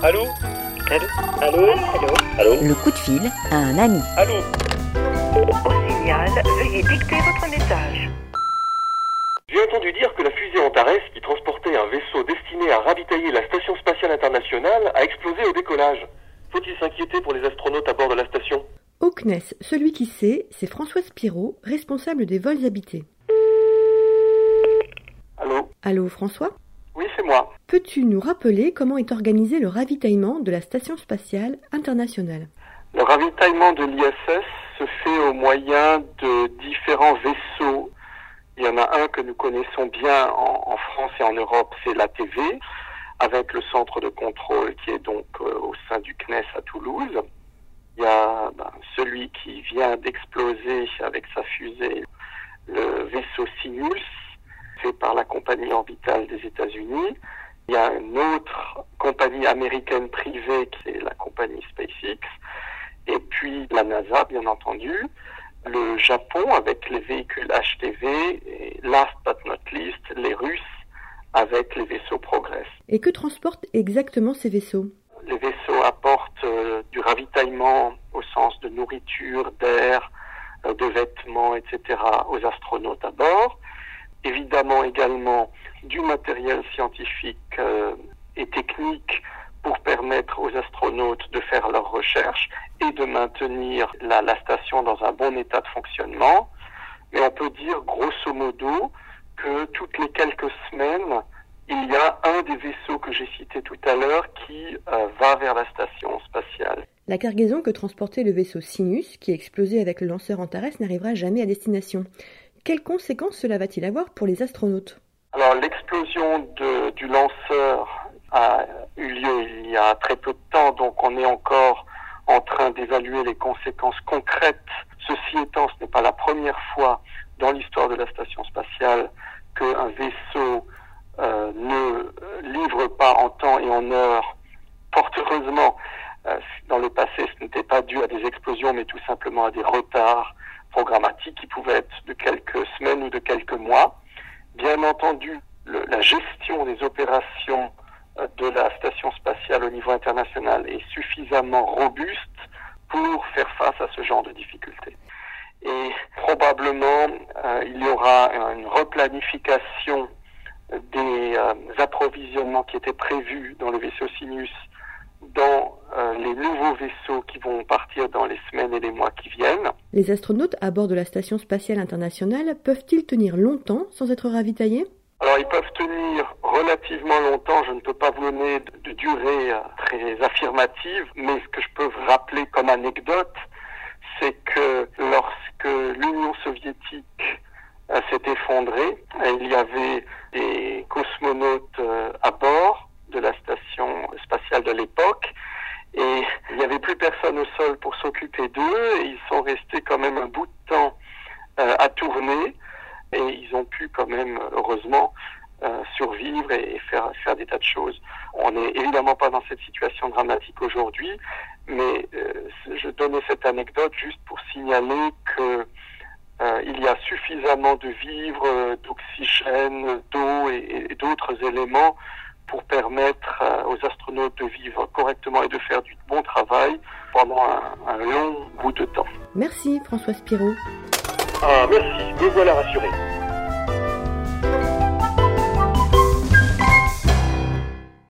Allô? Allô? Allô? Allô? Allô? Le coup de fil à un ami. Allô? Au signal, veuillez dicter votre message. J'ai entendu dire que la fusée Antares, qui transportait un vaisseau destiné à ravitailler la Station Spatiale Internationale, a explosé au décollage. Faut-il s'inquiéter pour les astronautes à bord de la station? Au CNES, celui qui sait, c'est François Spiro, responsable des vols habités. Allô? Allô François? Oui, c'est moi. Peux-tu nous rappeler comment est organisé le ravitaillement de la Station Spatiale Internationale? Le ravitaillement de l'ISS se fait au moyen de différents vaisseaux. Il y en a un que nous connaissons bien en France et en Europe, c'est l'ATV, avec le centre de contrôle qui est donc au sein du CNES à Toulouse. Il y a celui qui vient d'exploser avec sa fusée, le vaisseau Sinus, fait par la compagnie orbitale des États-Unis. Il y a une autre compagnie américaine privée qui est la compagnie SpaceX. Et puis la NASA, bien entendu. Le Japon avec les véhicules HTV. Et last but not least, les Russes avec les vaisseaux Progress. Et que transportent exactement ces vaisseaux? Les vaisseaux apportent du ravitaillement au sens de nourriture, d'air, de vêtements, etc. aux astronautes à bord. Évidemment également du matériel scientifique et technique pour permettre aux astronautes de faire leurs recherches et de maintenir la station dans un bon état de fonctionnement. Mais on peut dire grosso modo que toutes les quelques semaines, il y a un des vaisseaux que j'ai cité tout à l'heure qui va vers la station spatiale. La cargaison que transportait le vaisseau Sinus, qui a explosé avec le lanceur Antares, n'arrivera jamais à destination. Quelles conséquences cela va-t-il avoir pour les astronautes? Alors l'explosion du lanceur a eu lieu il y a très peu de temps, donc on est encore en train d'évaluer les conséquences concrètes. Ceci étant, ce n'est pas la première fois dans l'histoire de la station spatiale qu'un vaisseau ne livre pas en temps et en heure. Fort heureusement, dans le passé, ce n'était pas dû à des explosions, mais tout simplement à des retards programmatiques qui pouvaient être de quelques semaines ou de quelques mois. Bien entendu, la gestion des opérations de la station spatiale au niveau international est suffisamment robuste pour faire face à ce genre de difficultés. Et probablement, il y aura une replanification des approvisionnements qui étaient prévus dans le vaisseau Sinus dans les nouveaux vaisseaux qui vont partir dans les semaines et les mois qui viennent. Les astronautes à bord de la Station Spatiale Internationale peuvent-ils tenir longtemps sans être ravitaillés? Alors ils peuvent tenir relativement longtemps, je ne peux pas vous donner de durée très affirmative, mais ce que je peux vous rappeler comme anecdote, c'est que lorsque l'Union soviétique s'est effondrée, il y avait des cosmonautes à bord de la station spatiale de l'époque, et il n'y avait plus personne au sol pour s'occuper d'eux, et ils sont restés quand même un bout de temps à tourner, et ils ont pu quand même, heureusement, survivre et faire des tas de choses. On n'est évidemment pas dans cette situation dramatique aujourd'hui, mais je donnais cette anecdote juste pour signaler que il y a suffisamment de vivres, d'oxygène, d'eau et d'autres éléments pour permettre aux astronautes de vivre correctement et de faire du bon travail pendant un long bout de temps. Merci François Spiro. Ah, merci, me voilà rassuré.